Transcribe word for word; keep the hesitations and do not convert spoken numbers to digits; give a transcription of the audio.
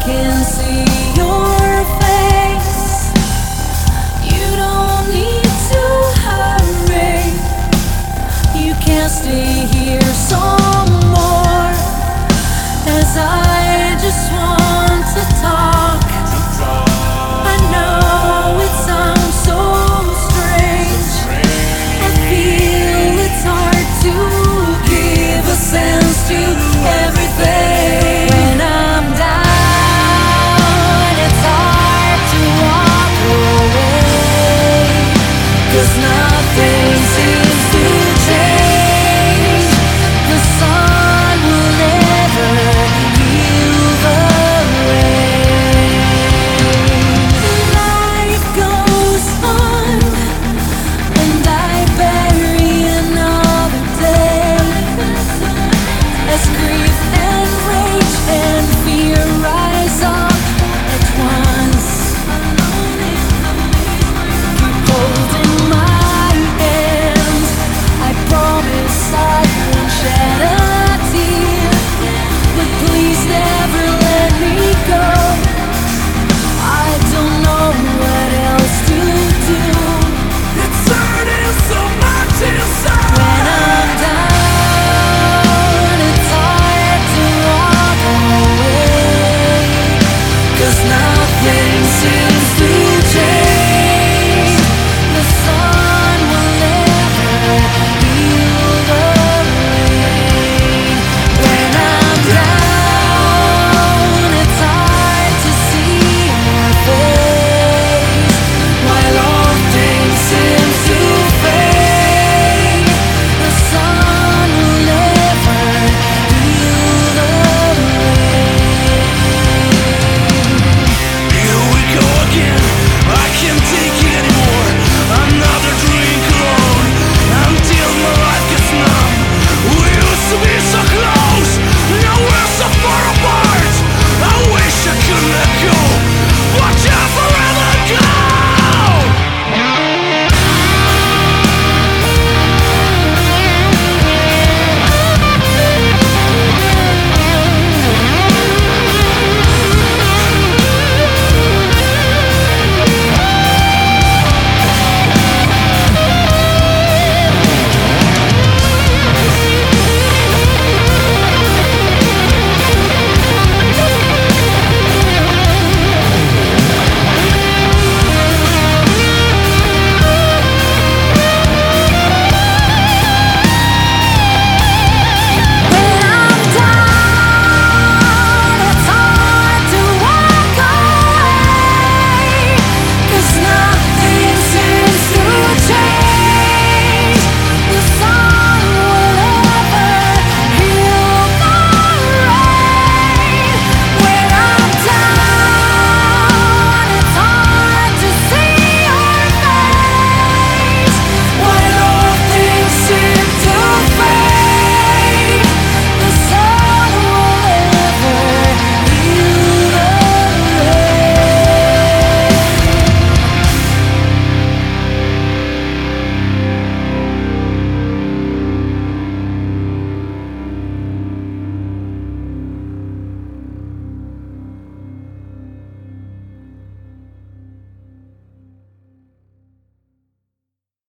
can see your face. You don't need to hurry. You can't stay here some more, as I just want to talk. I know it sounds so strange. I feel it's hard to give a sense to everything. When I'm down, it's hard to walk away, 'cause nothing seems to change. The sun will never heal the rain. Life goes on, and I bury another day, as grief and rage and fear rise up at once. Keep holding my hand. I promise I won't shed a tear, but please never let me go. I don't know what else to do. It's hurting so much inside. When I'm down, it's hard to walk away, 'cause now